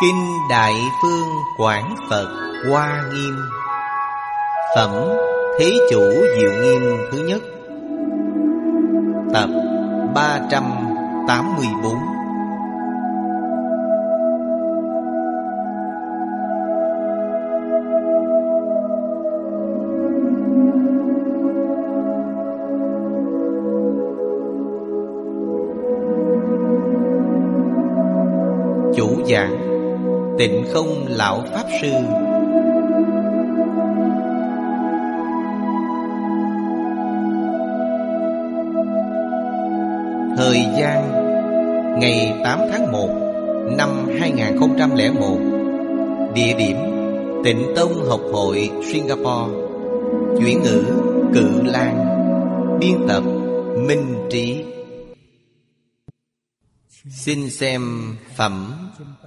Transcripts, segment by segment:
Kinh Đại Phương Quảng Phật Hoa Nghiêm. Phẩm Thế Chủ Diệu Nghiêm thứ nhất. Tập 384. Chủ giảng Tịnh Không Lão Pháp Sư. Thời gian ngày 8 tháng 1 năm 2001. Địa điểm Tịnh Tông Học Hội Singapore. Chuyển ngữ Cự Lan. Biên tập Minh Trí. Xin xem phẩm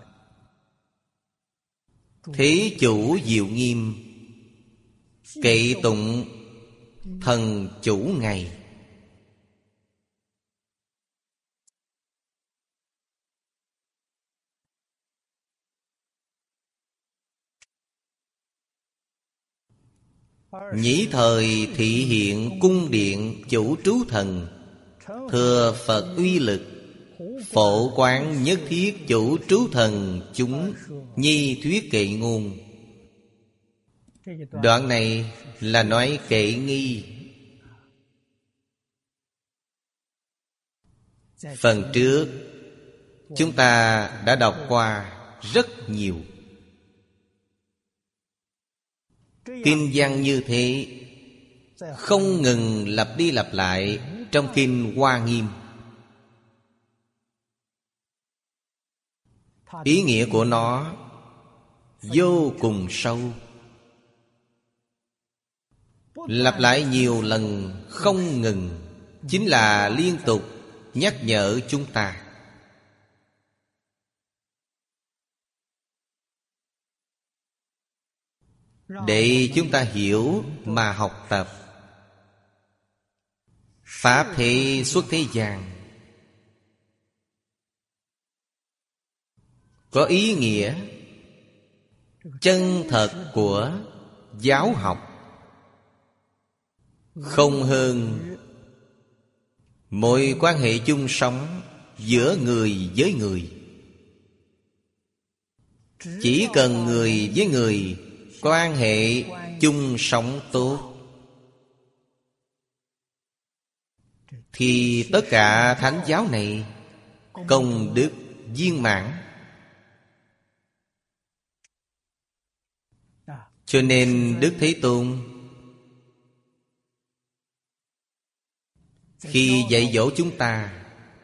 Thế Chủ Diệu Nghiêm. Kệ tụng Thần Chủ Ngày. Nhĩ thời thị hiện cung điện chủ trú thần. Thừa Phật uy lực, phổ quán nhất thiết chủ trú thần chúng nhi thuyết kệ ngôn. Đoạn này là nói kệ nghi. Phần trước chúng ta đã đọc qua rất nhiều. Kinh văn như thế không ngừng lặp đi lặp lại trong Kinh Hoa Nghiêm. Ý nghĩa của nó vô cùng sâu. Lặp lại nhiều lần không ngừng, chính là liên tục nhắc nhở chúng ta. Để chúng ta hiểu mà học tập. Pháp thế xuất thế gian có ý nghĩa chân thật của giáo học, không hơn mối quan hệ chung sống giữa người với người. Chỉ cần người với người quan hệ chung sống tốt thì tất cả thánh giáo này công đức viên mãn. Cho nên Đức Thế Tôn khi dạy dỗ chúng ta,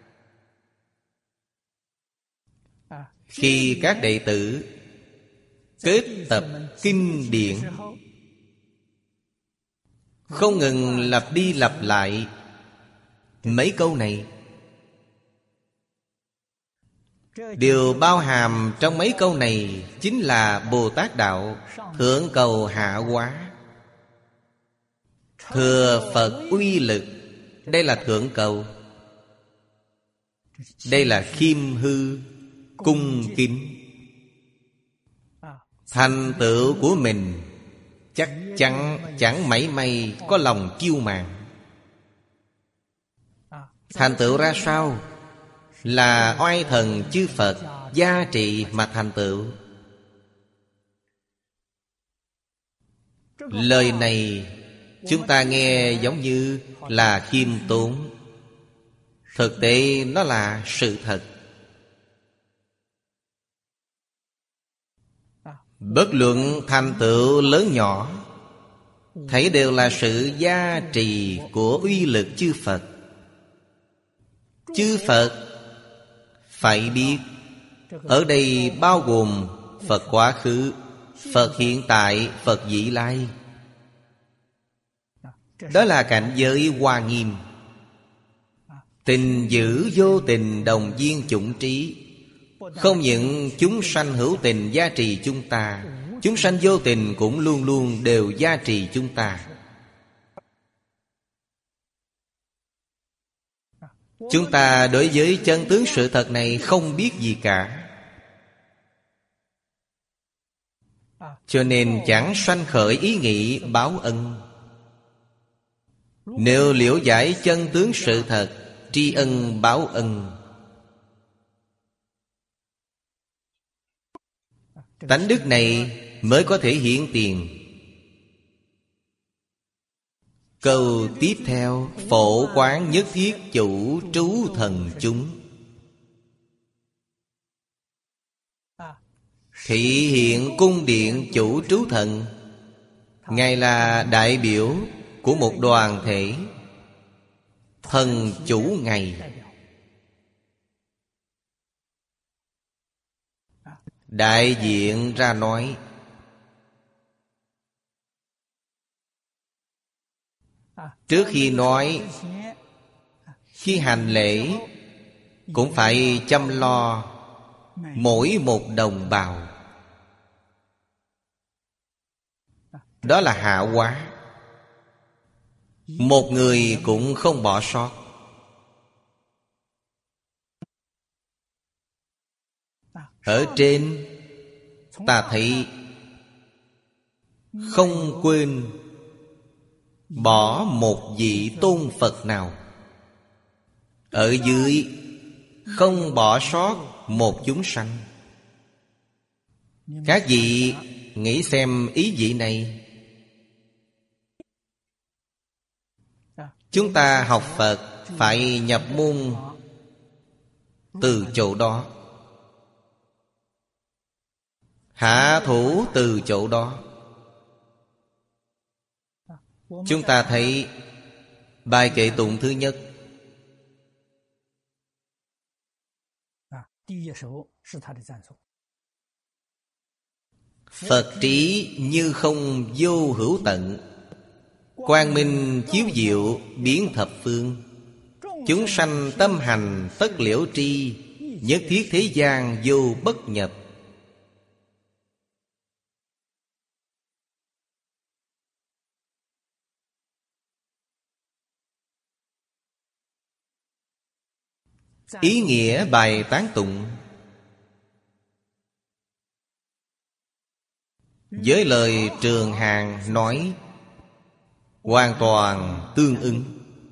khi các đệ tử kết tập kinh điển, không ngừng lặp đi lặp lại mấy câu này. Điều bao hàm trong mấy câu này chính là Bồ Tát Đạo thượng cầu hạ hóa. Thừa Phật uy lực, đây là thượng cầu. Đây là khiêm hư, cung kính. Thành tựu của mình chắc chắn chẳng mảy may có lòng kiêu mạn. Thành tựu ra sao? Là oai thần chư Phật gia trị mà thành tựu. Lời này chúng ta nghe giống như là khiêm tốn. Thực tế nó là sự thật. Bất luận thành tựu lớn nhỏ, thấy đều là sự gia trì của uy lực chư Phật. Chư Phật phải biết, ở đây bao gồm Phật quá khứ, Phật hiện tại, Phật vị lai. Đó là cảnh giới Hoa Nghiêm. Tình dữ vô tình đồng viên chủng trí. Không những chúng sanh hữu tình gia trì chúng ta, chúng sanh vô tình cũng luôn luôn đều gia trì chúng ta. Chúng ta đối với chân tướng sự thật này không biết gì cả. Cho nên chẳng sanh khởi ý nghĩ báo ân. Nếu liễu giải chân tướng sự thật, tri ân báo ân, tánh đức này mới có thể hiện tiền. Câu tiếp theo: phổ quán nhất thiết chủ trú thần chúng, thị hiện cung điện chủ trú thần. Ngài là đại biểu của một đoàn thể, thần chủ Ngài. Đại diện ra nói, trước khi nói, khi hành lễ cũng phải chăm lo mỗi một đồng bào. Đó là hạ hóa, một người cũng không bỏ sót. Ở trên ta thấy không quên bỏ một vị tôn Phật nào. Ở dưới không bỏ sót một chúng sanh. Các vị nghĩ xem ý vị này. Chúng ta học Phật phải nhập môn từ chỗ đó, hạ thủ từ chỗ đó. Chúng ta thấy bài kệ tụng thứ nhất, Phật trí như không vô hữu tận, quang minh chiếu diệu biến thập phương. Chúng sanh tâm hành tất liễu tri, nhất thiết thế gian vô bất nhập. Ý nghĩa bài tán tụng với lời Trường Hàng nói hoàn toàn tương ứng.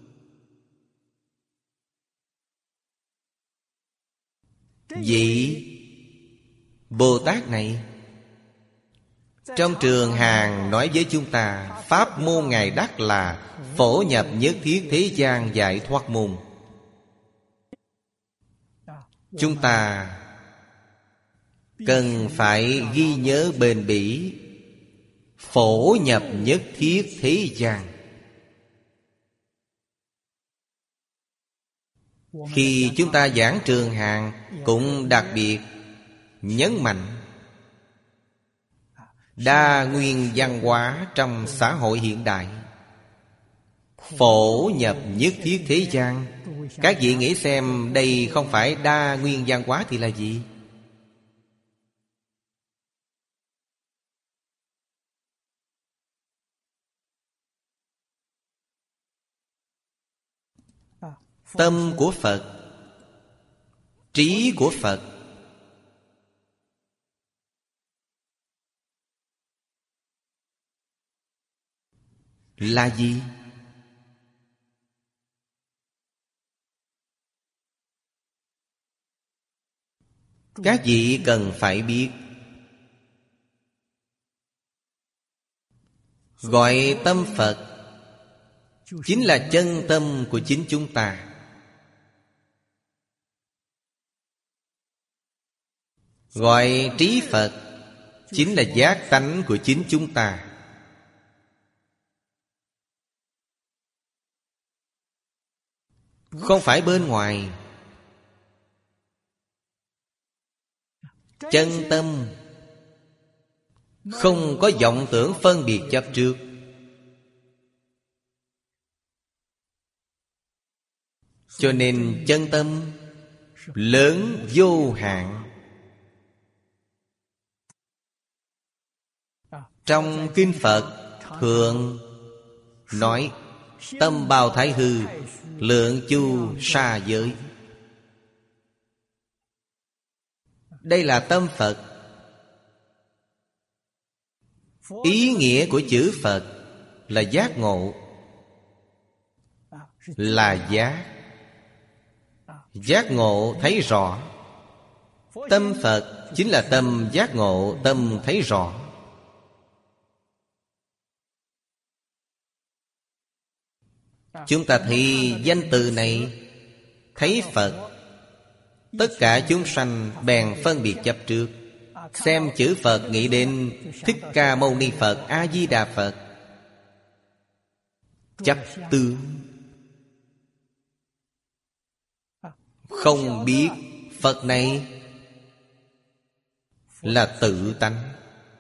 Vị Bồ Tát này trong Trường Hàng nói với chúng ta, pháp môn Ngài đắc là phổ nhập nhất thiết thế gian giải thoát môn. Chúng ta cần phải ghi nhớ bền bỉ phổ nhập nhất thiết thế gian. Khi chúng ta giảng Trường Hàng cũng đặc biệt nhấn mạnh đa nguyên văn hóa trong xã hội hiện đại. Phổ nhập nhất thiết thế gian. Các vị nghĩ xem, đây không phải đa nguyên văn hóa thì là gì? Tâm của Phật, trí của Phật là gì? Các vị cần phải biết. Gọi tâm Phật chính là chân tâm của chính chúng ta. Gọi trí Phật chính là giác tánh của chính chúng ta. Không phải bên ngoài. Chân tâm không có vọng tưởng phân biệt chấp trước. Cho nên chân tâm lớn vô hạn. Trong kinh Phật thường nói tâm bao thái hư, lượng chu sa giới. Đây là tâm Phật. Ý nghĩa của chữ Phật là giác ngộ, là giác. Giác ngộ thấy rõ. Tâm Phật chính là tâm giác ngộ, tâm thấy rõ. Chúng ta thấy danh từ này, thấy Phật, tất cả chúng sanh bèn phân biệt chấp trước. Xem chữ Phật nghĩ đến Thích Ca Mâu Ni Phật, A Di Đà Phật. Chấp tướng, không biết Phật này là tự tánh.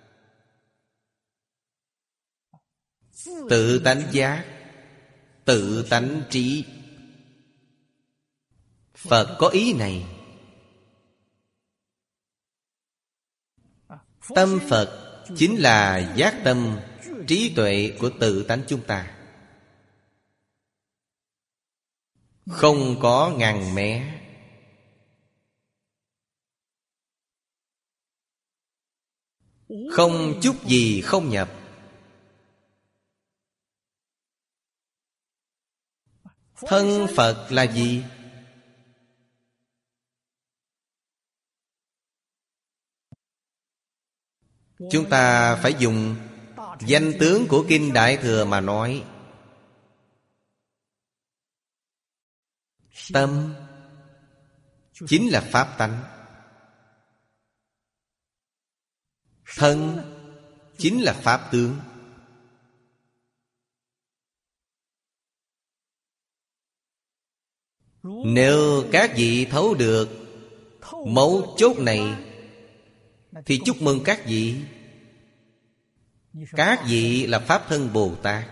Tự tánh giác, tự tánh trí. Phật có ý này. Tâm Phật chính là giác tâm, trí tuệ của tự tánh chúng ta. Không có ngăn mé. Không chút gì không nhập. Thân Phật là gì? Chúng ta phải dùng danh tướng của Kinh Đại Thừa mà nói. Tâm chính là pháp tánh. Thân chính là pháp tướng. Nếu các vị thấu được mấu chốt này thì chúc mừng các vị. Các vị là Pháp Thân Bồ Tát.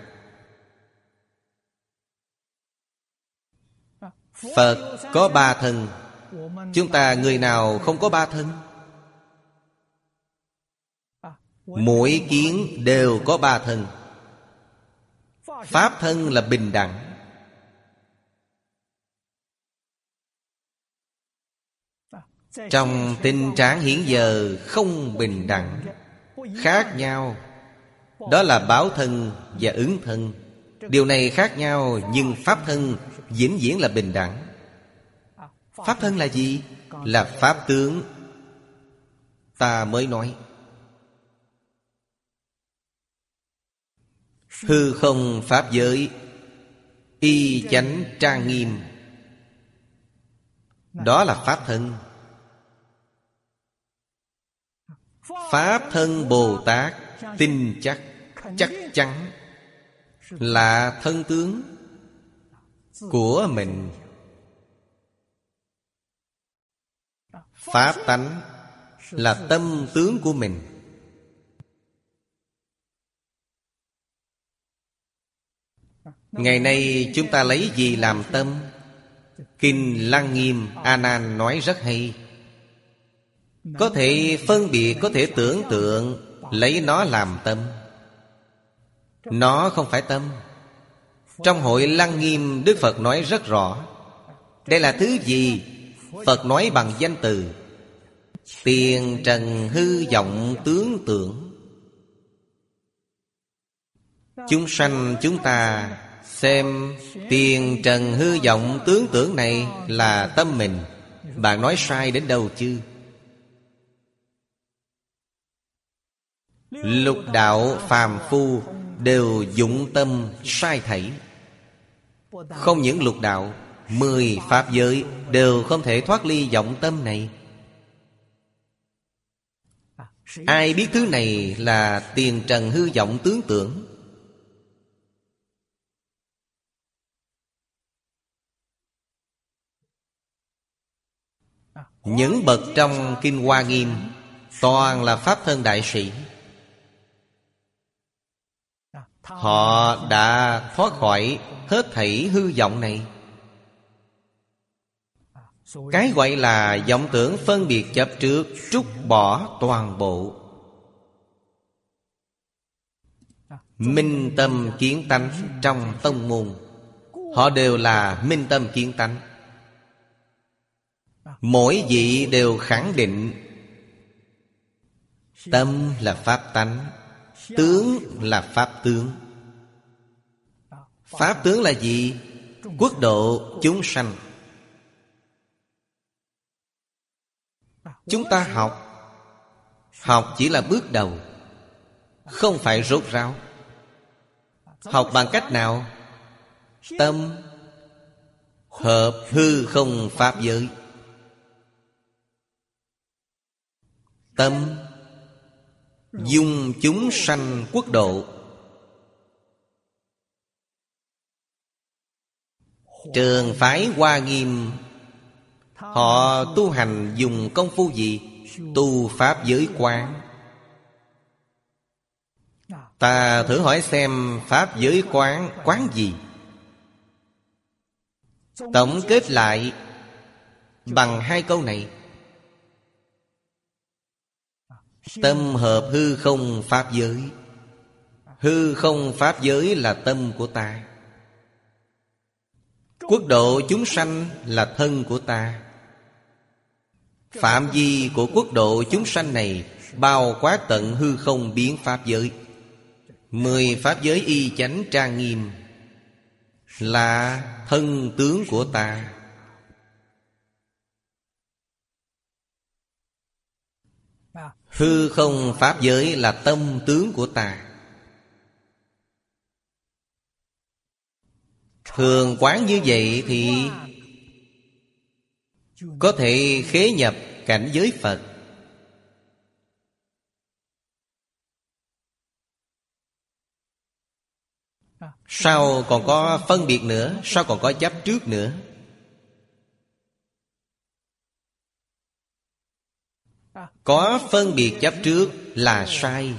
Phật có ba thân. Chúng ta người nào không có ba thân? Mỗi kiến đều có ba thân. Pháp thân là bình đẳng. Trong tình trạng hiện giờ không bình đẳng, khác nhau. Đó là báo thân và ứng thân. Điều này khác nhau, nhưng pháp thân vĩnh viễn là bình đẳng. Pháp thân là gì? Là pháp tướng. Ta mới nói hư không pháp giới, y chánh trang nghiêm. Đó là pháp thân. Pháp thân Bồ Tát tin chắc, chắc chắn là thân tướng của mình. Pháp tánh là tâm tướng của mình. Ngày nay chúng ta lấy gì làm tâm? Kinh Lăng Nghiêm A Nan nói rất hay. Có thể phân biệt, có thể tưởng tượng, lấy nó làm tâm. Nó không phải tâm. Trong hội Lăng Nghiêm, Đức Phật nói rất rõ. Đây là thứ gì? Phật nói bằng danh từ. Tiền trần hư vọng tướng tưởng. Chúng sanh chúng ta xem tiền trần hư vọng tướng tưởng này là tâm mình. Bạn nói sai đến đâu chứ? Lục đạo phàm phu đều dụng tâm sai thảy. Không những lục đạo, 10 pháp giới đều không thể thoát ly vọng tâm này. Ai biết thứ này là tiền trần hư vọng tướng tưởng? Những bậc trong Kinh Hoa Nghiêm toàn là pháp thân đại sĩ. Họ đã thoát khỏi hết thảy hư vọng này. Cái gọi là vọng tưởng phân biệt chấp trước, trút bỏ toàn bộ. Minh tâm kiến tánh trong tông môn, họ đều là minh tâm kiến tánh. Mỗi vị đều khẳng định tâm là pháp tánh, Tướng là pháp tướng. Pháp tướng là gì? Quốc độ chúng sanh. Chúng ta học chỉ là bước đầu, không phải rốt ráo. Học bằng cách nào? Tâm hợp hư không pháp giới. Tâm dung chúng sanh quốc độ. Trường phái Hoa Nghiêm, họ tu hành dùng công phu gì? Tu pháp giới quán. Ta thử hỏi xem pháp giới quán, quán gì? Tổng kết lại bằng hai câu này: tâm hợp hư không pháp giới. Hư không pháp giới là tâm của ta. Quốc độ chúng sanh là thân của ta. Phạm vi của quốc độ chúng sanh này bao quát tận hư không biến pháp giới. 10 pháp giới y chánh trang nghiêm là thân tướng của ta. Hư không pháp giới là tâm tướng của ta. Thường quán như vậy thì có thể khế nhập cảnh giới Phật. Sao còn có phân biệt nữa? Sao còn có chấp trước nữa? Có phân biệt chấp trước là sai.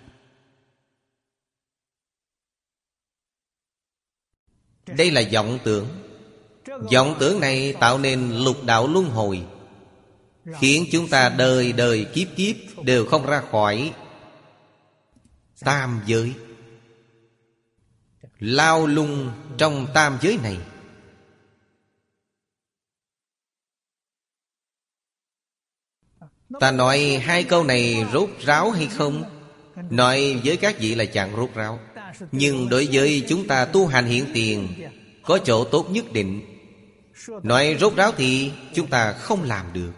Đây là vọng tưởng. Vọng tưởng này tạo nên lục đạo luân hồi, khiến chúng ta đời đời kiếp kiếp đều không ra khỏi tam giới, lao lung trong tam giới này. Ta nói hai câu này rốt ráo hay không? Nói với các vị là chẳng rốt ráo. Nhưng đối với chúng ta tu hành hiện tiền có chỗ tốt nhất định. Nói rốt ráo thì chúng ta không làm được.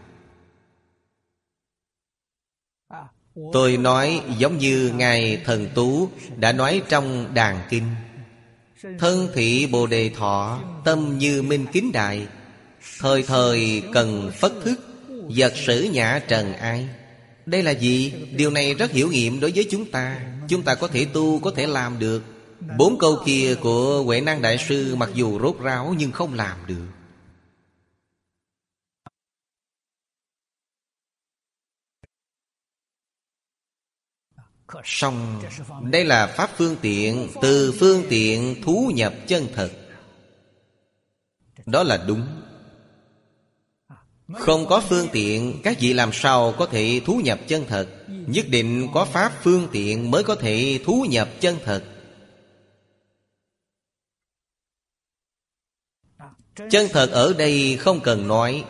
Tôi nói giống như Ngài Thần Tú đã nói trong Đàn Kinh: thân thị Bồ Đề Thọ, tâm như minh kính đại, thời thời cần phất thức, vật sử nhã trần ai. Đây là gì? Điều này rất hiểu nghiệm đối với chúng ta. Chúng ta có thể tu, có thể làm được. 4 câu kia của Huệ Năng Đại Sư mặc dù rốt ráo nhưng không làm được. Song đây là pháp phương tiện, từ phương tiện thú nhập chân thật. Đó là đúng. Không có phương tiện, các vị làm sao có thể thú nhập chân thật? Nhất định có pháp phương tiện mới có thể thú nhập chân thật. Chân thật ở đây không cần nói.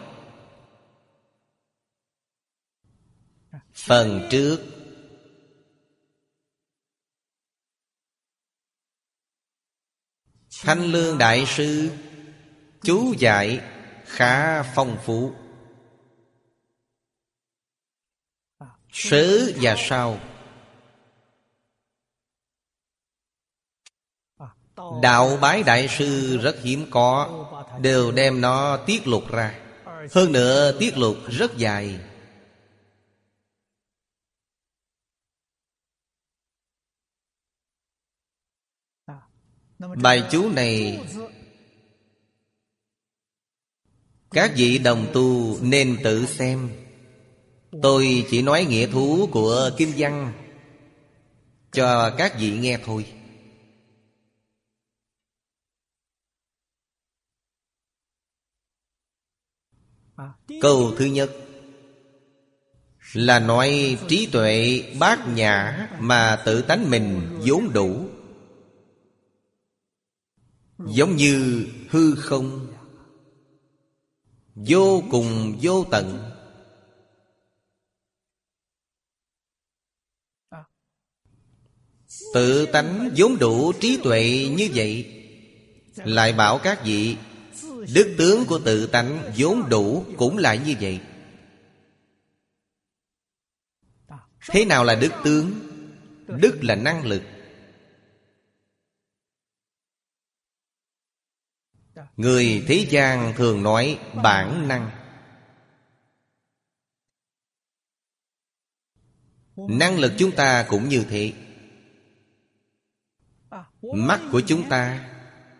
Phần trước Thanh Lương Đại Sư chú giải khá phong phú. Sớ và sau, Đạo Bái Đại Sư rất hiếm có, đều đem nó tiết lục ra. Hơn nữa tiết lục rất dài. Bài chú này các vị đồng tu nên tự xem. Tôi chỉ nói nghĩa thú của kinh văn cho các vị nghe thôi. Câu thứ nhất là nói trí tuệ bát nhã mà tự tánh mình vốn đủ, giống như hư không, vô cùng vô tận. Tự tánh vốn đủ trí tuệ như vậy, lại bảo các vị đức tướng của tự tánh vốn đủ cũng lại như vậy. Thế nào là đức tướng? Đức là năng lực. Người thế gian thường nói bản năng. Năng lực chúng ta cũng như thế. Mắt của chúng ta,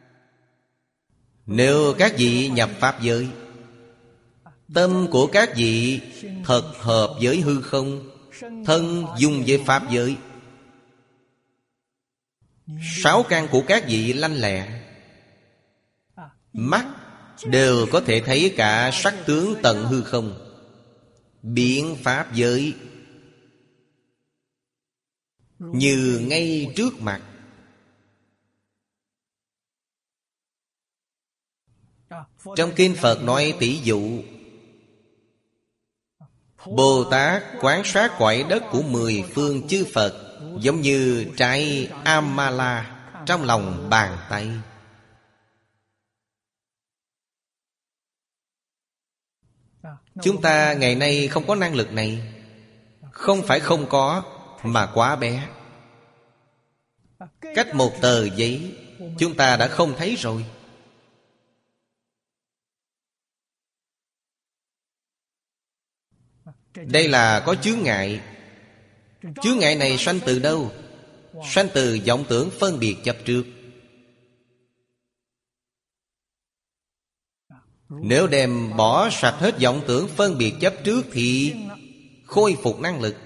nếu các vị nhập pháp giới, tâm của các vị thật hợp với hư không, thân dung với pháp giới, sáu căn của các vị lanh lẹ, mắt đều có thể thấy cả sắc tướng tận hư không, biến pháp giới như ngay trước mặt. Trong kinh Phật nói tỷ dụ, Bồ Tát quán sát cõi đất của 10 phương chư Phật giống như trái Amala trong lòng bàn tay. Chúng ta ngày nay không có năng lực này. Không phải không có, mà quá bé. Cách một tờ giấy, chúng ta đã không thấy rồi. Đây là có chướng ngại. Chướng ngại này sanh từ đâu? Sanh từ vọng tưởng phân biệt chấp trước. Nếu đem bỏ sạch hết vọng tưởng phân biệt chấp trước thì khôi phục năng lực.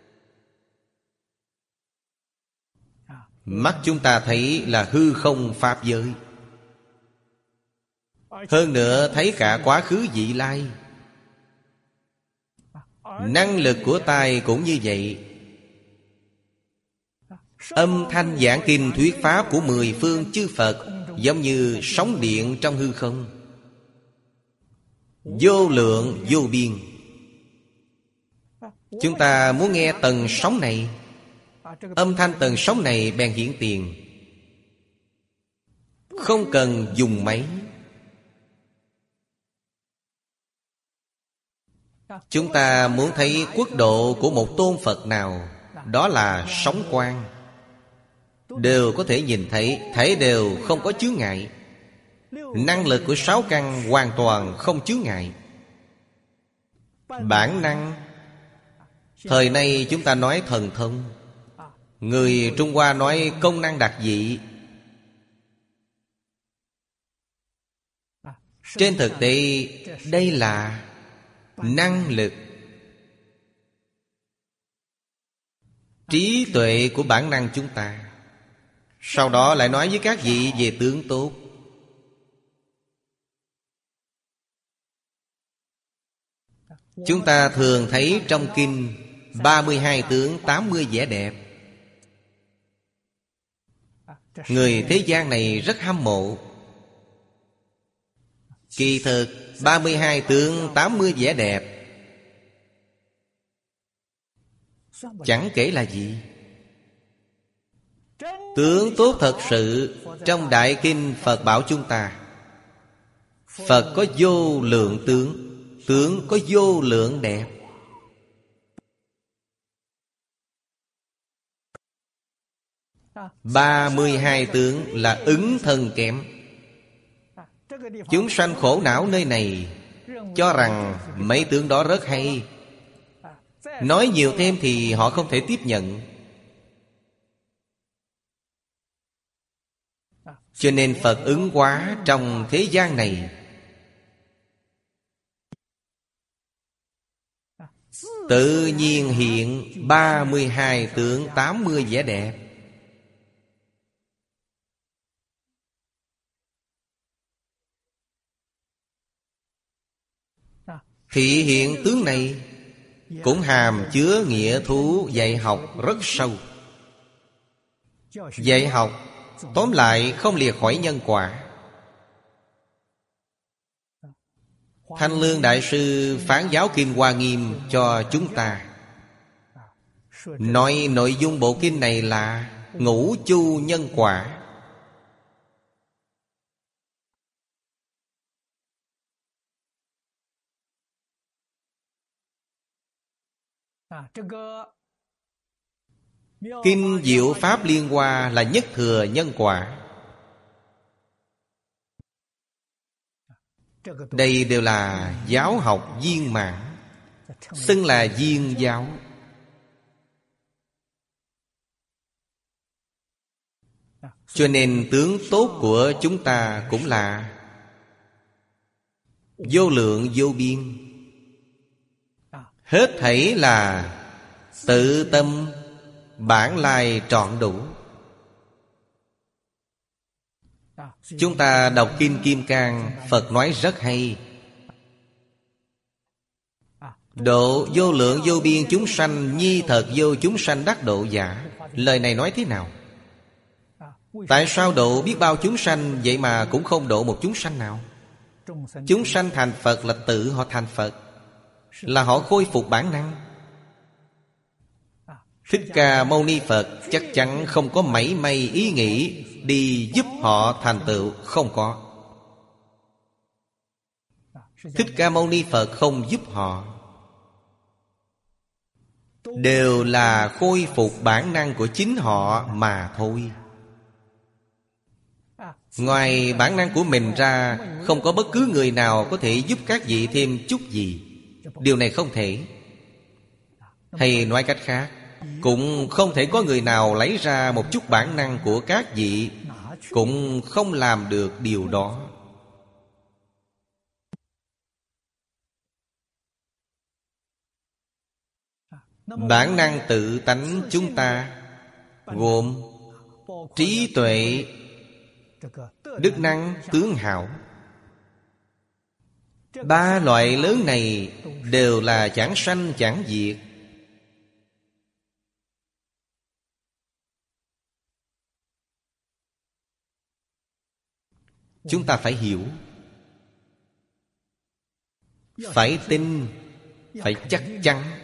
Mắt chúng ta thấy là hư không pháp giới. Hơn nữa thấy cả quá khứ vị lai. Năng lực của tai cũng như vậy. Âm thanh giảng kinh thuyết pháp của 10 phương chư Phật giống như sóng điện trong hư không, vô lượng vô biên. Chúng ta muốn nghe tầng sóng này, âm thanh tầng sóng này bèn hiển tiền, không cần dùng máy. Chúng ta muốn thấy quốc độ của một tôn Phật nào, đó là sóng quang, đều có thể nhìn thấy, thấy đều không có chướng ngại. Năng lực của sáu căn hoàn toàn không chướng ngại. Bản năng, thời nay chúng ta nói thần thông, người Trung Hoa nói công năng đặc dị. Trên thực tế đây là năng lực, trí tuệ của bản năng chúng ta. Sau đó lại nói với các vị về tướng tốt. Chúng ta thường thấy trong kinh 32 tướng 80 vẻ đẹp. Người thế gian này rất hâm mộ. Kỳ thực 32 tướng 80 vẻ đẹp chẳng kể là gì. Tướng tốt thật sự, trong Đại Kinh Phật bảo chúng ta, Phật có vô lượng tướng, tướng có vô lượng đẹp. À, 32 tướng là ứng thân kém. Chúng sanh khổ não nơi này cho rằng mấy tướng đó rất hay. Nói nhiều thêm thì họ không thể tiếp nhận. Cho nên Phật ứng hóa trong thế gian này, tự nhiên hiện 32 tướng 80 vẻ đẹp. Thị hiện tướng này cũng hàm chứa nghĩa thú dạy học rất sâu. Dạy học tóm lại không lìa khỏi nhân quả. Thanh Lương Đại Sư phán giáo Kinh Hoa Nghiêm cho chúng ta, nói nội dung bộ kinh này là ngũ chu nhân quả. Kinh Diệu Pháp Liên Hoa là nhất thừa nhân quả. Đây đều là giáo học viên mãn, xưng là viên giáo. Cho nên tướng tốt của chúng ta cũng là vô lượng vô biên. Hết thảy là tự tâm bản lai trọn đủ. Chúng ta đọc Kinh Kim Cang, Phật nói rất hay: độ vô lượng vô biên chúng sanh, nhi thật vô chúng sanh đắc độ giả. Lời này nói thế nào? Tại sao độ biết bao chúng sanh, vậy mà cũng không độ một chúng sanh nào? Chúng sanh thành Phật là tự họ thành Phật, là họ khôi phục bản năng. Thích Ca Mâu Ni Phật chắc chắn không có mảy may ý nghĩ đi giúp họ thành tựu, không có. Thích Ca Mâu Ni Phật không giúp họ, đều là khôi phục bản năng của chính họ mà thôi. Ngoài bản năng của mình ra, không có bất cứ người nào có thể giúp các vị thêm chút gì. Điều này không thể. Hay nói cách khác, cũng không thể có người nào lấy ra một chút bản năng của các vị, cũng không làm được điều đó. Bản năng tự tánh chúng ta gồm trí tuệ, đức năng, tướng hảo. Ba loại lớn này đều là chẳng sanh chẳng diệt. Chúng ta phải hiểu, phải tin, phải chắc chắn.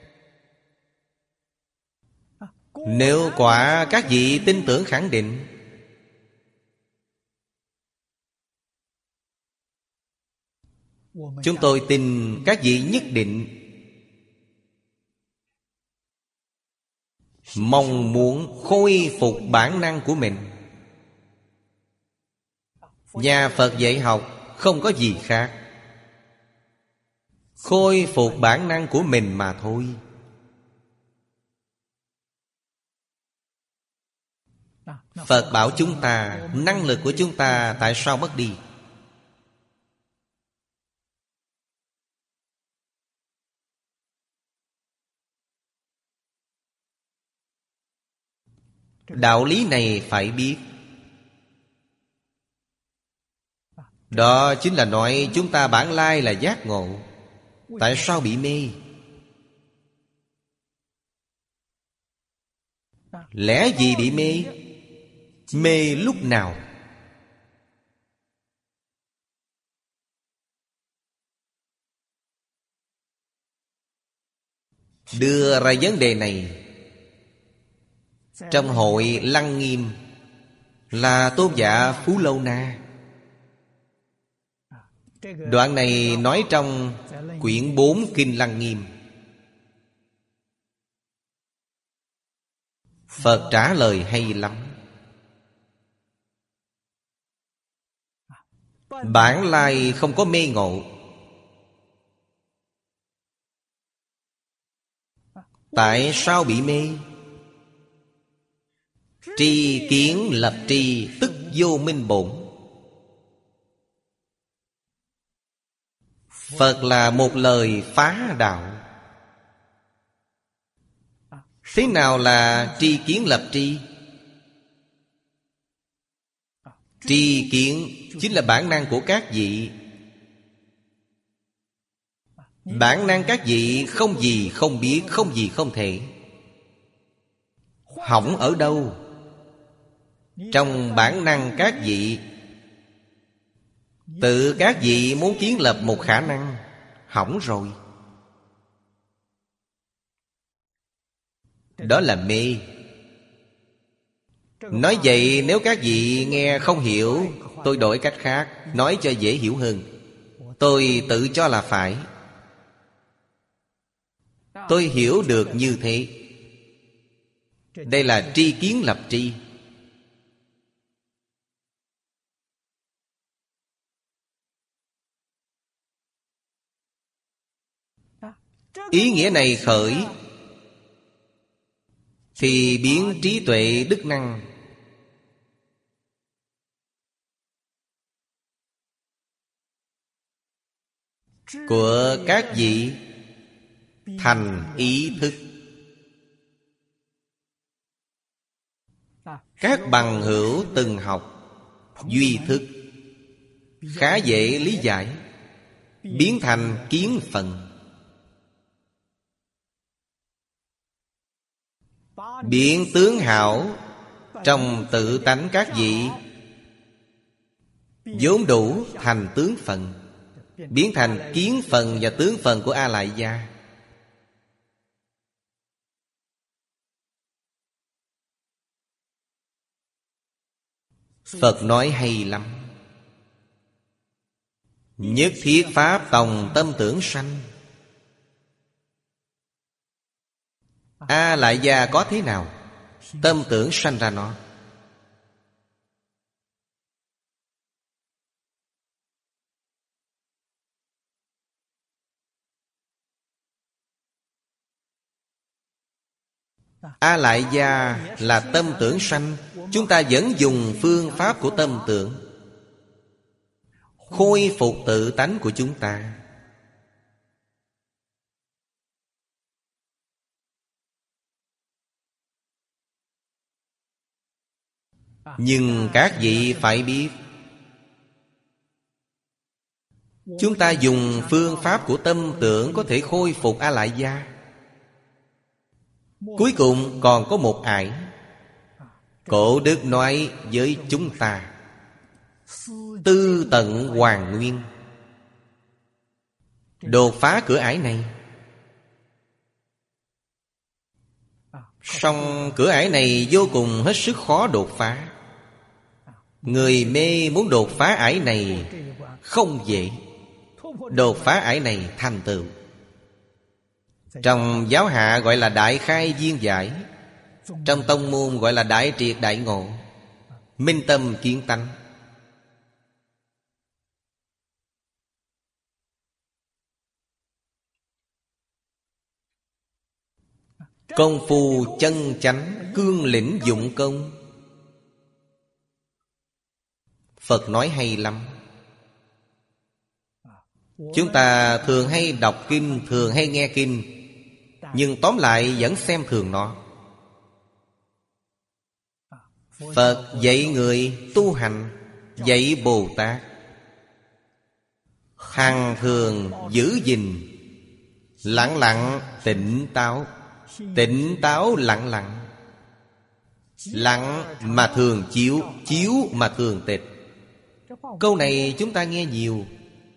Nếu quả các vị tin tưởng khẳng định, chúng tôi tin các vị nhất định mong muốn khôi phục bản năng của mình. Nhà Phật dạy học không có gì khác, khôi phục bản năng của mình mà thôi. Phật bảo chúng ta, năng lực của chúng ta tại sao mất đi? Đạo lý này phải biết. Đó chính là nói chúng ta bản lai là giác ngộ. Tại sao bị mê? Lẽ gì bị mê? Mê lúc nào? Đưa ra vấn đề này trong hội Lăng Nghiêm là Tôn giả Phú Lâu Na. Đoạn này nói trong quyển 4 Kinh Lăng Nghiêm. Phật trả lời hay lắm. Bản lai không có mê ngộ. Tại sao bị mê? Tri kiến lập tri, tức vô minh bổn. Phật là một lời phá đạo. Thế nào là tri kiến lập tri? Tri kiến chính là bản năng của các vị. Bản năng các vị không gì không biết, không gì không thể. Hỏng ở đâu? Trong bản năng các vị. Tự các vị muốn kiến lập một khả năng, hỏng rồi. Đó là mê. Nói vậy nếu các vị nghe không hiểu, tôi đổi cách khác, nói cho dễ hiểu hơn. Tôi tự cho là phải. Tôi hiểu được như thế. Đây là tri kiến lập tri. Ý nghĩa này khởi thì biến trí tuệ đức năng của các vị thành ý thức. Các bằng hữu từng học duy thức khá dễ lý giải, biến thành kiến phần. Biến tướng hảo trong tự tánh các vị vốn đủ thành tướng phần, biến thành kiến phần và tướng phần của A Lại Gia. Phật nói hay lắm. Nhất thiết pháp tòng tâm tưởng sanh. A Lại Gia có thế nào? Tâm tưởng sanh ra nó. A Lại Gia là tâm tưởng sanh. Chúng ta vẫn dùng phương pháp của tâm tưởng khôi phục tự tánh của chúng ta. Nhưng các vị phải biết, chúng ta dùng phương pháp của tâm tưởng có thể khôi phục A Lại Gia. Cuối cùng còn có một ải. Cổ đức nói với chúng ta: tư tận hoàn nguyên. Đột phá cửa ải này. Song cửa ải này vô cùng hết sức khó đột phá. Người mê muốn đột phá ải này không dễ. Đột phá ải này thành tựu, trong giáo hạ gọi là đại khai viên giải, trong tông môn gọi là đại triệt đại ngộ, minh tâm kiến tánh. Công phu chân chánh, cương lĩnh dụng công. Phật nói hay lắm. Chúng ta thường hay đọc kinh, thường hay nghe kinh, nhưng tóm lại vẫn xem thường nó. Phật dạy người tu hành, dạy Bồ Tát hằng thường giữ gìn lặng lặng tỉnh táo. Tỉnh táo lặng lặng. Lặng mà thường chiếu, chiếu mà thường tịch. Câu này chúng ta nghe nhiều.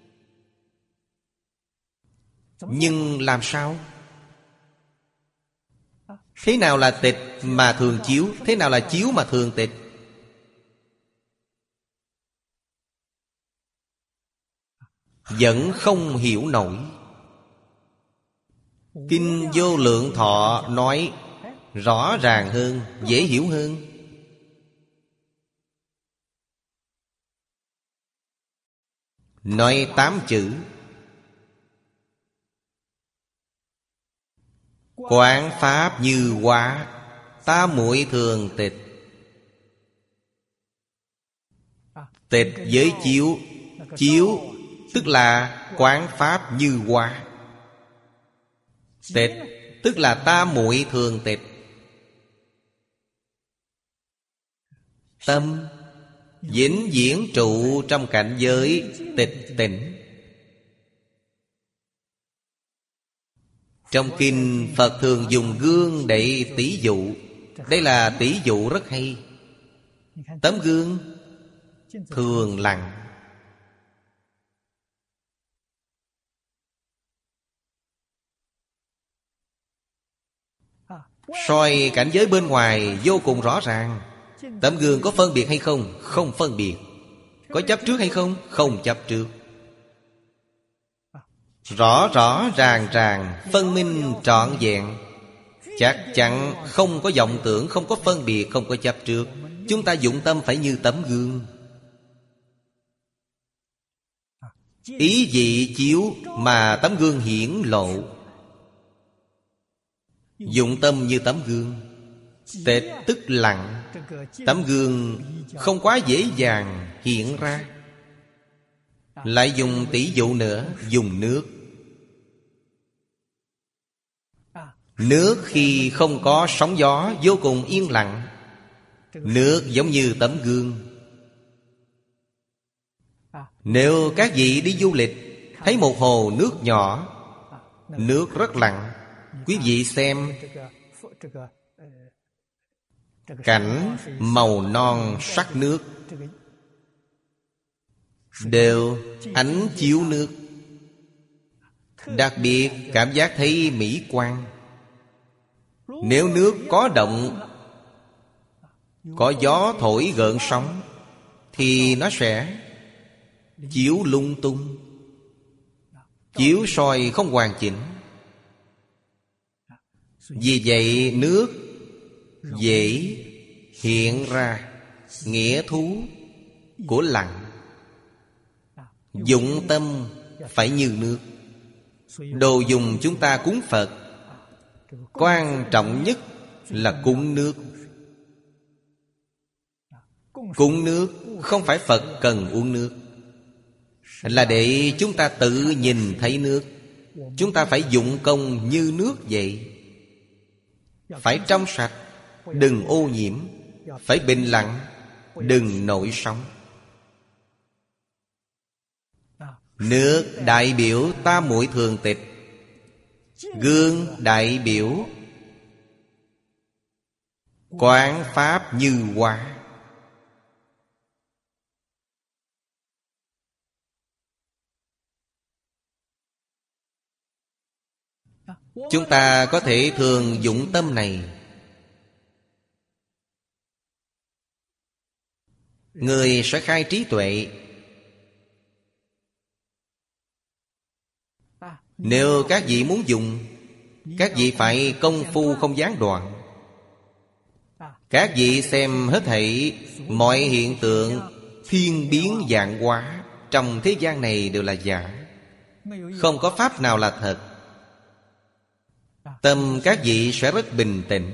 Nhưng làm sao? Thế nào là tịch mà thường chiếu? Thế nào là chiếu mà thường tịch? Vẫn không hiểu nổi. Kinh Vô Lượng Thọ nói rõ ràng hơn, dễ hiểu hơn. Nói 8 chữ: quán pháp như hóa, tam muội thường tịch. Tịch với chiếu. Chiếu tức là quán pháp như hóa. Tịch tức là tam muội thường tịch. Tâm vĩnh viễn trụ trong cảnh giới tịch tỉnh. Trong kinh Phật thường dùng gương để tỉ dụ. Đây là tỉ dụ rất hay. Tấm gương thường lặng. Soi cảnh giới bên ngoài vô cùng rõ ràng. Tấm gương có phân biệt hay không? Không phân biệt. Có chấp trước hay không? Không chấp trước. Rõ rõ ràng ràng, phân minh trọn vẹn. Chắc chắn không có vọng tưởng, không có phân biệt, không có chấp trước. Chúng ta dụng tâm phải như tấm gương. Ý vị chiếu mà tấm gương hiển lộ. Dụng tâm như tấm gương. Tịch tức lặng. Tấm gương không quá dễ dàng hiện ra. Lại dùng tỷ dụ nữa, dùng nước. Nước khi không có sóng gió vô cùng yên lặng. Nước giống như tấm gương. Nếu các vị đi du lịch, thấy một hồ nước nhỏ, nước rất lặng, quý vị xem cảnh màu non sắc nước đều ánh chiếu nước. Đặc biệt cảm giác thấy mỹ quan. Nếu nước có động, có gió thổi gợn sóng, thì nó sẽ chiếu lung tung, chiếu soi không hoàn chỉnh. Vì vậy nước dễ hiện ra nghĩa thú của lặng. Dụng tâm phải như nước. Đồ dùng chúng ta cúng Phật, quan trọng nhất là cúng nước. Cúng nước không phải Phật cần uống nước, là để chúng ta tự nhìn thấy nước. Chúng ta phải dụng công như nước vậy. Phải trong sạch, đừng ô nhiễm. Phải bình lặng, đừng nổi sóng. Nước đại biểu tam muội thường tịch. Gương đại biểu quán pháp như hóa. Chúng ta có thể thường dụng tâm này. Người sẽ khai trí tuệ. Nếu các vị muốn dùng, các vị phải công phu không gián đoạn. Các vị xem hết thảy mọi hiện tượng thiên biến vạn hóa trong thế gian này đều là giả. Không có pháp nào là thật. Tâm các vị sẽ rất bình tĩnh.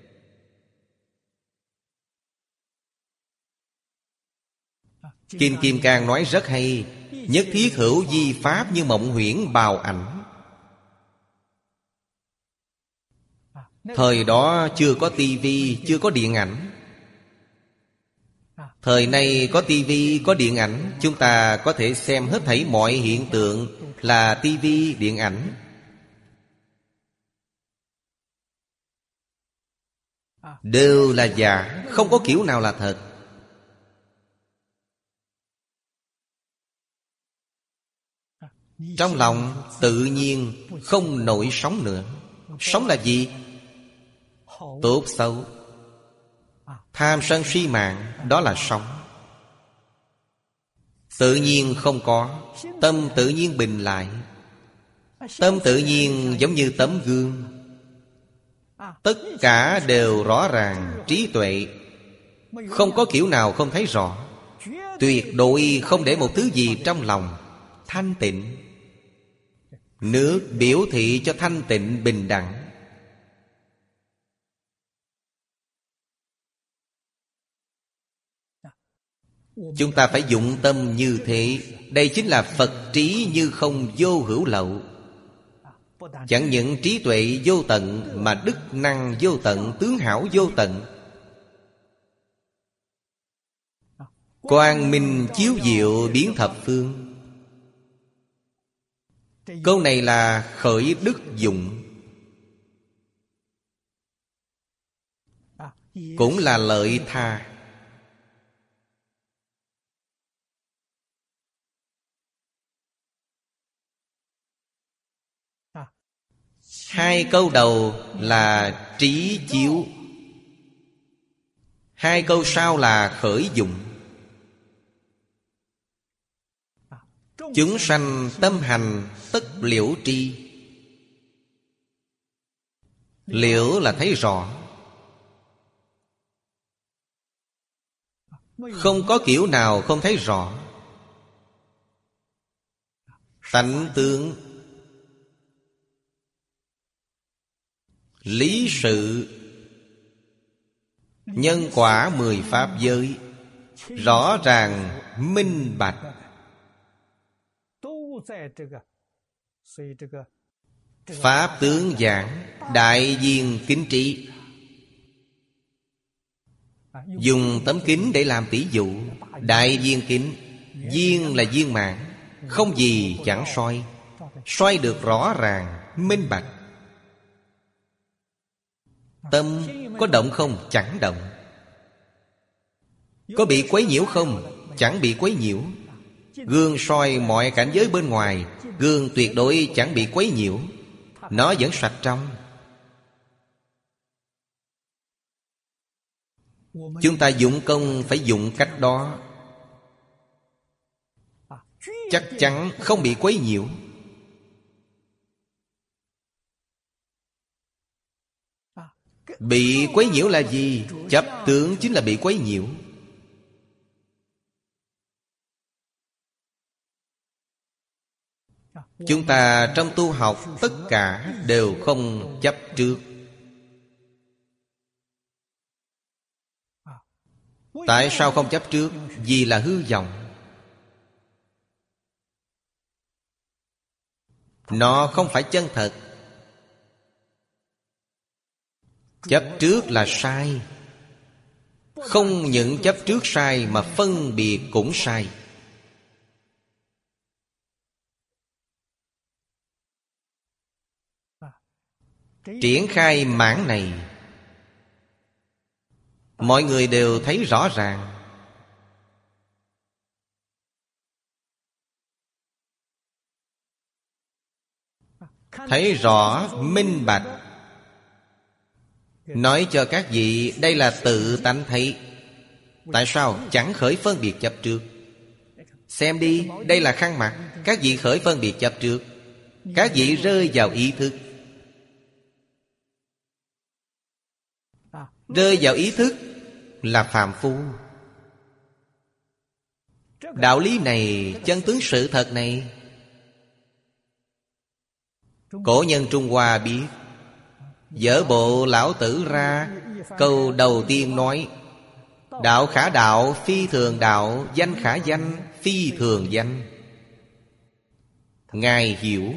Kinh Kim Cang nói rất hay. Nhất thiết hữu di pháp như mộng huyễn bào ảnh. Thời đó chưa có tivi, chưa có điện ảnh. Thời nay có tivi, có điện ảnh. Chúng ta có thể xem hết thảy mọi hiện tượng là tivi, điện ảnh. Đều là giả, không có kiểu nào là thật. Trong lòng tự nhiên không nổi sóng nữa. Sóng là gì? Tốt xấu. Tham sân si mạng, đó là sóng. Tự nhiên không có. Tâm tự nhiên bình lại. Tâm tự nhiên giống như tấm gương. Tất cả đều rõ ràng, trí tuệ. Không có kiểu nào không thấy rõ. Tuyệt đối không để một thứ gì trong lòng. Thanh tịnh. Nước biểu thị cho thanh tịnh bình đẳng. Chúng ta phải dụng tâm như thế. Đây chính là Phật trí như không vô hữu lậu. Chẳng những trí tuệ vô tận, mà đức năng vô tận, tướng hảo vô tận. Quang minh chiếu diệu biến thập phương. Câu này là khởi đức dụng, cũng là lợi tha. Hai câu đầu là trí chiếu. Hai câu sau là khởi dụng. Chúng sanh tâm hành tất liễu tri. Liễu là thấy rõ. Không có kiểu nào không thấy rõ. Tánh tướng, lý sự, nhân quả 10 pháp giới rõ ràng minh bạch. Pháp tướng giảng, đại viên kính trí. Dùng tấm kính để làm tỷ dụ. Đại viên kính, viên là viên mãn, không gì chẳng soi. Soi được rõ ràng, minh bạch. Tâm có động không? Chẳng động. Có bị quấy nhiễu không? Chẳng bị quấy nhiễu. Gương soi mọi cảnh giới bên ngoài, gương tuyệt đối chẳng bị quấy nhiễu. Nó vẫn sạch trong. Chúng ta dụng công phải dụng cách đó, chắc chắn không bị quấy nhiễu. Bị quấy nhiễu là gì? Chấp tướng chính là bị quấy nhiễu. Chúng ta trong tu học tất cả đều không chấp trước. Tại sao không chấp trước? Vì là hư vọng. Nó không phải chân thật. Chấp trước là sai. Không những chấp trước sai mà phân biệt cũng sai. Triển khai mảng này, mọi người đều thấy rõ ràng. Thấy rõ minh bạch. Nói cho các vị đây là tự tánh thấy. Tại sao chẳng khởi phân biệt chấp trước? Xem đi, đây là khăn mặt. Các vị khởi phân biệt chấp trước, các vị rơi vào ý thức. Rơi vào ý thức là phàm phu. Đạo lý này, chân tướng sự thật này, cổ nhân Trung Hoa biết. Dở bộ Lão Tử ra, câu đầu tiên nói: đạo khả đạo, phi thường đạo, danh khả danh, phi thường danh. Ngài hiểu.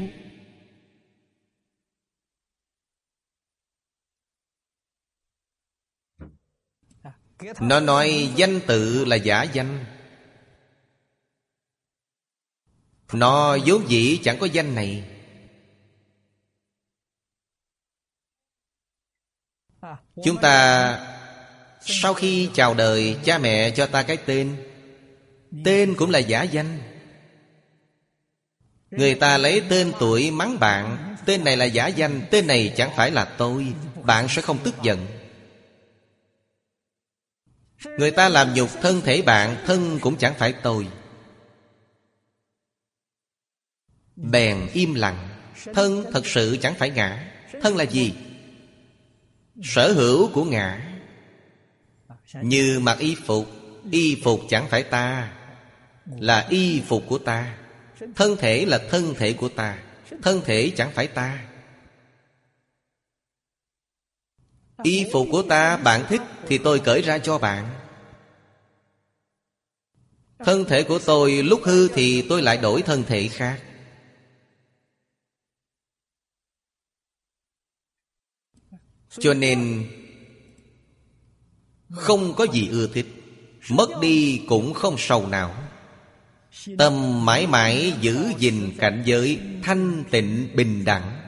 Nó nói danh tự là giả danh. Nó vốn dĩ chẳng có danh này. Chúng ta sau khi chào đời, cha mẹ cho ta cái tên. Tên cũng là giả danh. Người ta lấy tên tuổi mắng bạn: tên này là giả danh, tên này chẳng phải là tôi. Bạn sẽ không tức giận. Người ta làm nhục thân thể bạn, thân cũng chẳng phải tôi. Bèn im lặng. Thân thật sự chẳng phải ngã. Thân là gì? Sở hữu của ngã. Như mặc y phục, y phục chẳng phải ta, là y phục của ta. Thân thể là thân thể của ta, thân thể chẳng phải ta. Y phục của ta bạn thích thì tôi cởi ra cho bạn. Thân thể của tôi lúc hư thì tôi lại đổi thân thể khác. Cho nên không có gì ưa thích. Mất đi cũng không sầu não. Tâm mãi mãi giữ gìn cảnh giới thanh tịnh bình đẳng.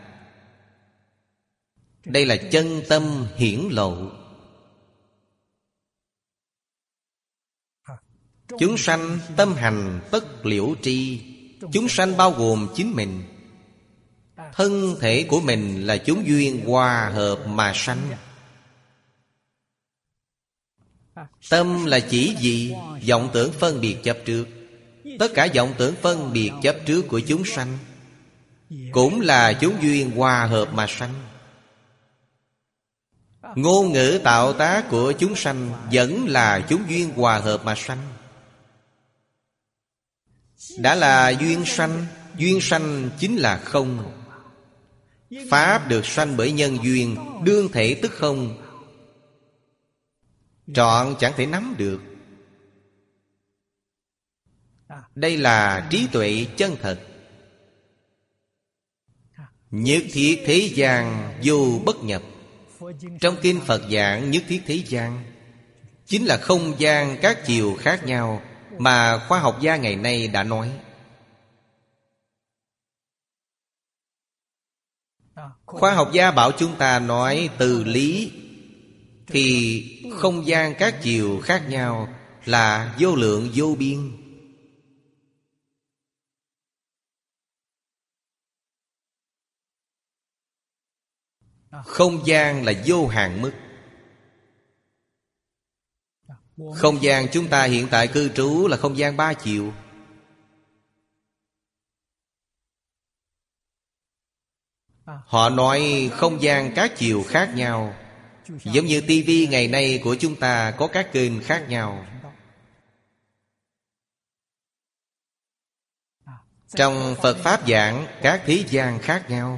Đây là chân tâm hiển lộ. Chúng sanh tâm hành tất liễu tri. Chúng sanh bao gồm chính mình. Thân thể của mình là chúng duyên hòa hợp mà sanh. Tâm là chỉ gì? Vọng tưởng phân biệt chấp trước. Tất cả vọng tưởng phân biệt chấp trước của chúng sanh cũng là chúng duyên hòa hợp mà sanh. Ngôn ngữ tạo tác của chúng sanh vẫn là chúng duyên hòa hợp mà sanh. Đã là duyên sanh, duyên sanh chính là không. Pháp được sanh bởi nhân duyên, đương thể tức không. Trọn chẳng thể nắm được. Đây là trí tuệ chân thật. Nhất thiết thế gian vô bất nhập. Trong kinh Phật giảng nhất thiết thế gian chính là không gian các chiều khác nhau mà khoa học gia ngày nay đã nói. Khoa học gia bảo chúng ta nói từ lý, thì không gian các chiều khác nhau là vô lượng vô biên. Không gian là vô hạn mức. Không gian chúng ta hiện tại cư trú là không gian 3 chiều. Họ nói không gian các chiều khác nhau, giống như tivi ngày nay của chúng ta có các kênh khác nhau. Trong Phật Pháp giảng các thế gian khác nhau.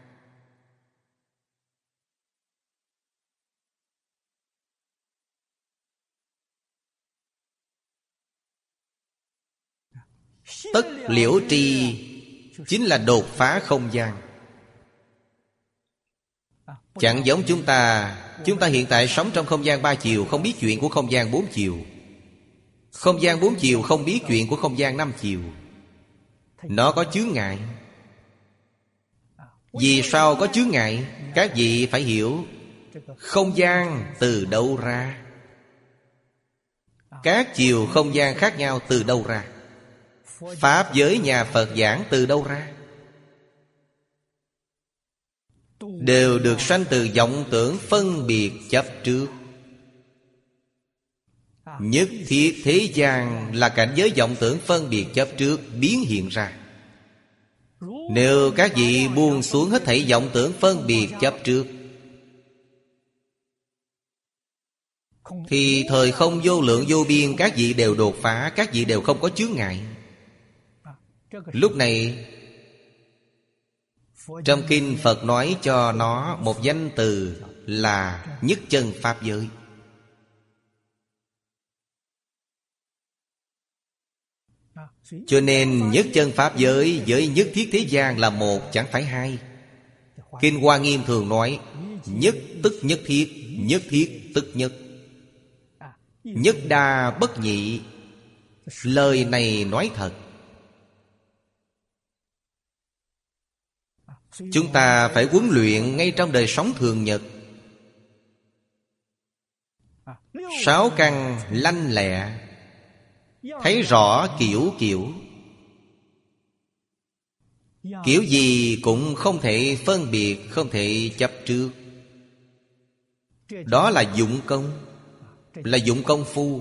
Tất liễu tri chính là đột phá không gian. Chẳng giống chúng ta. Chúng ta hiện tại sống trong không gian 3 chiều, không biết chuyện của không gian 4 chiều. Không gian 4 chiều không biết chuyện của không gian 5 chiều. Nó có chướng ngại. Vì sao có chướng ngại? Các vị phải hiểu không gian từ đâu ra. Các chiều không gian khác nhau từ đâu ra? Pháp giới nhà Phật giảng từ đâu ra? Đều được sanh từ vọng tưởng phân biệt chấp trước. Nhất thiết thế gian là cảnh giới vọng tưởng phân biệt chấp trước biến hiện ra. Nếu các vị buông xuống hết thảy vọng tưởng phân biệt chấp trước, thì thời không vô lượng vô biên các vị đều đột phá, các vị đều không có chướng ngại. Lúc này trong kinh Phật nói cho nó một danh từ là nhất chân Pháp giới. Cho nên nhất chân Pháp giới với nhất thiết thế gian là một, chẳng phải hai. Kinh Hoa Nghiêm thường nói nhất tức nhất thiết, nhất thiết tức nhất, nhất đa bất nhị. Lời này nói thật. Chúng ta phải huấn luyện ngay trong đời sống thường nhật. 6 căn lanh lẹ, thấy rõ kiểu kiểu. Kiểu gì cũng không thể phân biệt, không thể chấp trước. Đó là dụng công, là dụng công phu.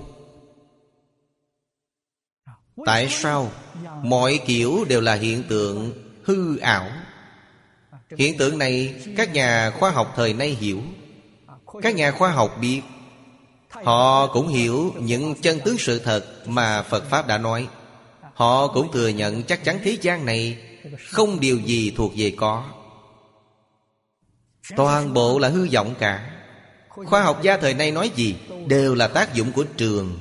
Tại sao? Mọi kiểu đều là hiện tượng hư ảo. Hiện tượng này các nhà khoa học thời nay hiểu. Các nhà khoa học biết. Họ cũng hiểu những chân tướng sự thật mà Phật Pháp đã nói. Họ cũng thừa nhận chắc chắn thế gian này không điều gì thuộc về có. Toàn bộ là hư vọng cả. Khoa học gia thời nay nói gì đều là tác dụng của trường.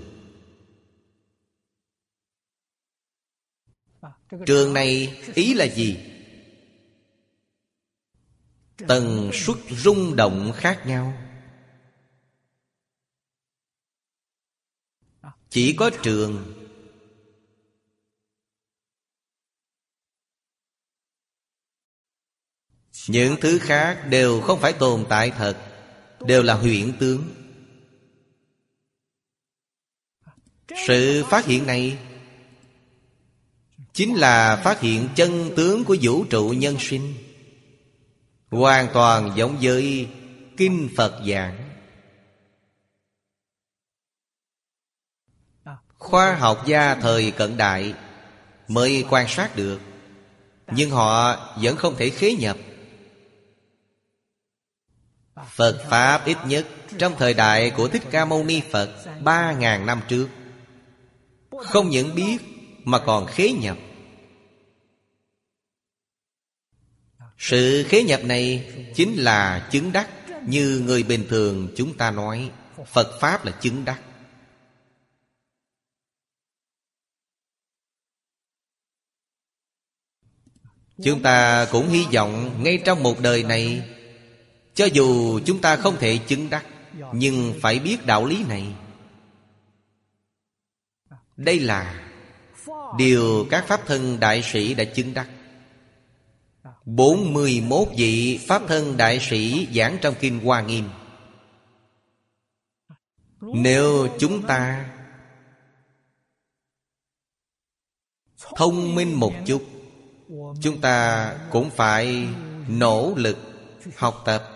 Trường này ý là gì? Tần suất rung động khác nhau. Chỉ có trường. Những thứ khác đều không phải tồn tại thật, đều là huyễn tướng. Sự phát hiện này chính là phát hiện chân tướng của vũ trụ nhân sinh, hoàn toàn giống với kinh Phật giảng. Khoa học gia thời cận đại mới quan sát được, nhưng họ vẫn không thể khế nhập. Phật Pháp ít nhất trong thời đại của Thích Ca Mâu Ni Phật 3.000 năm trước, không những biết mà còn khế nhập. Sự khế nhập này chính là chứng đắc. Như người bình thường chúng ta nói Phật Pháp là chứng đắc. Chúng ta cũng hy vọng ngay trong một đời này, cho dù chúng ta không thể chứng đắc, nhưng phải biết đạo lý này. Đây là điều các Pháp Thân Đại Sĩ đã chứng đắc. 41 vị Pháp Thân Đại Sĩ giảng trong Kinh Hoa Nghiêm. Nếu chúng ta thông minh một chút, chúng ta cũng phải nỗ lực học tập.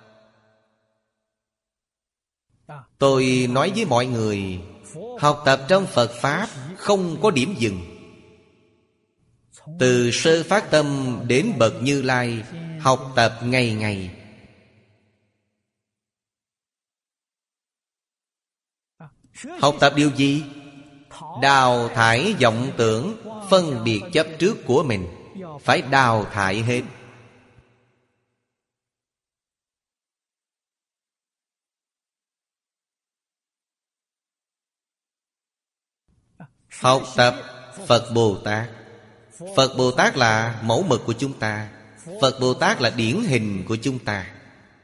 Tôi nói với mọi người, học tập trong Phật Pháp không có điểm dừng. Từ sơ phát tâm đến bậc Như Lai, học tập ngày ngày. Học tập điều gì? Đào thải vọng tưởng, phân biệt chấp trước của mình. Phải đào thải hết. Học tập Phật Bồ Tát. Phật Bồ Tát là mẫu mực của chúng ta. Phật Bồ Tát là điển hình của chúng ta.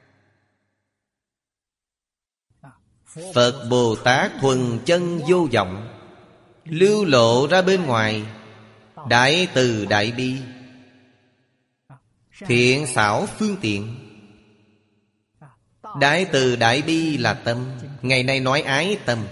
Phật Bồ Tát thuần chân vô vọng, lưu lộ ra bên ngoài, đại từ đại bi, thiện xảo phương tiện. Đại từ đại bi là tâm. Ngày nay nói ái tâm.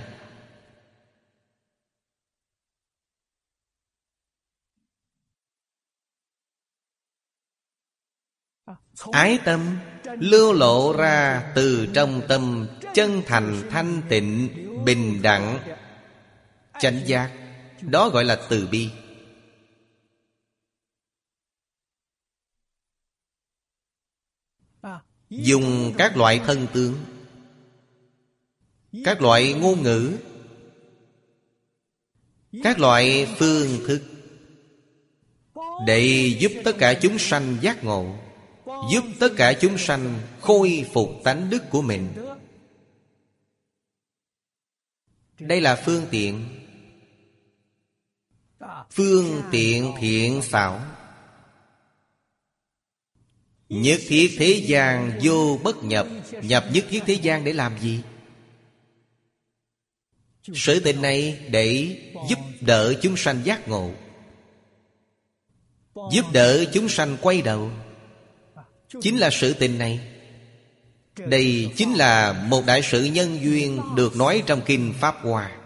Ái tâm lưu lộ ra từ trong tâm chân thành, thanh tịnh, bình đẳng, chánh giác. Đó gọi là từ bi. Dùng các loại thân tướng, các loại ngôn ngữ, các loại phương thức để giúp tất cả chúng sanh giác ngộ, giúp tất cả chúng sanh khôi phục tánh đức của mình. Đây là phương tiện. Phương tiện thiện xảo. Nhất thiết thế gian vô bất nhập. Nhập nhất thiết thế gian để làm gì? Sự tình này để giúp đỡ chúng sanh giác ngộ, giúp đỡ chúng sanh quay đầu. Chính là sự tình này. Đây chính là một đại sự nhân duyên được nói trong Kinh Pháp Hoa.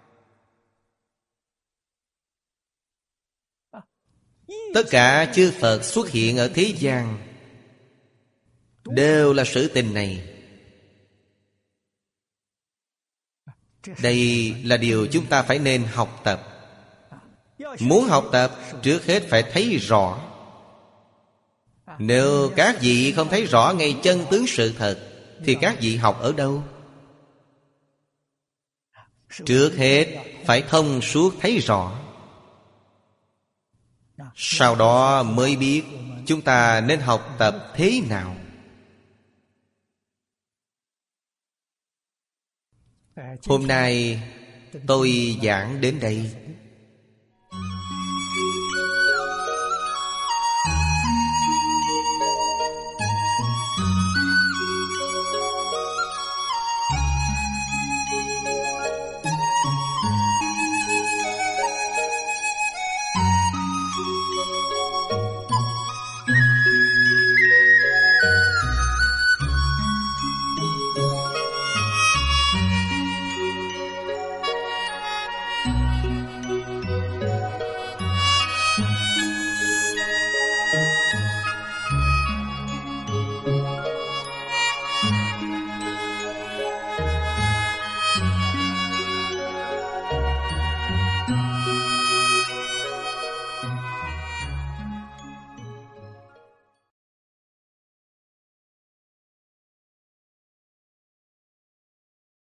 Tất cả chư Phật xuất hiện ở thế gian đều là sự tình này. Đây là điều chúng ta phải nên học tập. Muốn học tập, trước hết phải thấy rõ. Nếu các vị không thấy rõ ngay chân tướng sự thật, thì các vị học ở đâu? Trước hết phải thông suốt thấy rõ, sau đó mới biết chúng ta nên học tập thế nào. Hôm nay tôi giảng đến đây.